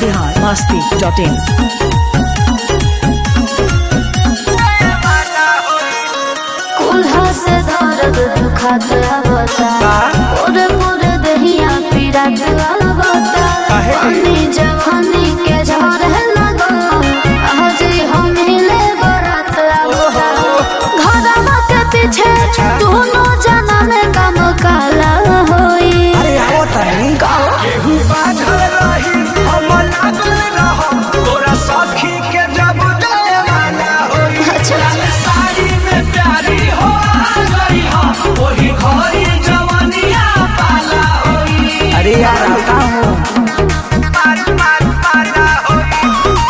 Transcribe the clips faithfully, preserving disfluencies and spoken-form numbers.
Bihar Masti dot इन। कुल्हा से दर्द दुखात आवता पूरे पूरे दहिया पीड़ात आवता पानी जवानी के झड़ लगो आज हम हिले बरात आवता घरवा के पीछे दोनों जना में काम काला होई। अरे आओ तनी केहू बाझल रही हम लागल रहम तोरा सखी के जब जयमाला होई। साड़ी में प्यारी हो गई हम वही घरी जवानिया पाला होई। अरे यार का हो मार मार पाला होई।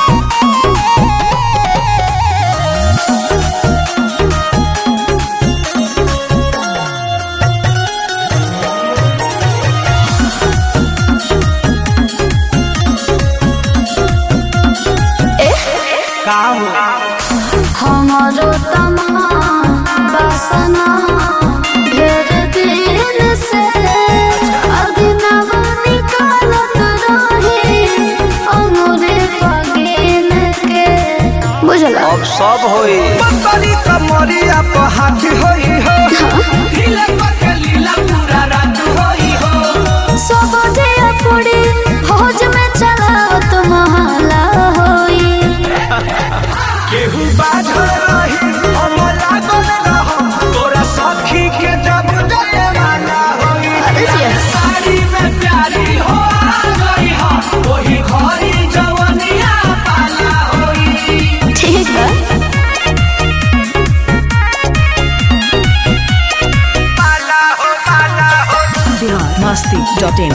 का हो हमारो तमा बसना ढेर दिन से अग्नवा निकालत रही अंगूरे पगेन के बुझला। अब सब होई बकरी कमरिया पे हाथ होई हो ढीला पके लीला पूरा रात होई हो। सब जे अपड़ी भोज में चलाओ तुम्हारा होई। केहू बाझल रही हम लागल रहम तोरा सखी के जब जयमाला होई। साड़ी में प्यारी हो गई हम वही घरी जवानिया पाला होई। ठीक है पाला हो पाला हो बिहार मस्ती डॉट इन।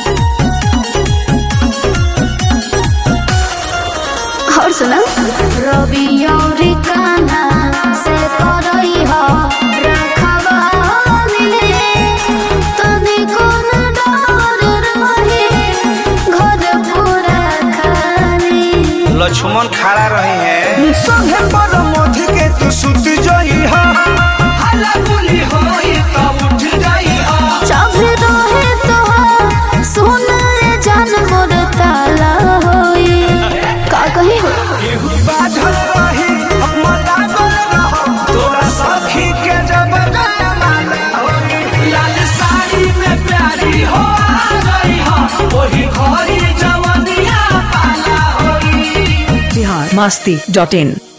और सुना रवि और कान्हा से करई हो रखवाली तनी कोन डर रही घर पूरा खाली। लक्ष्मण खड़ा रहे हैं संगे पर मोधी के तू सुत जई हो हल्ला गुली होई त उठ जाई हो। चाहे रहे तो सुन रे जान मोर ताला होई। का कही हो केहू बाझल रही हम लागल रहम तोरा सखी के जब जयमाला होई। लाल साड़ी में प्यारी हो गई हो वही घरी जवानिया पाला होई। बिहार मस्ती डॉट इन।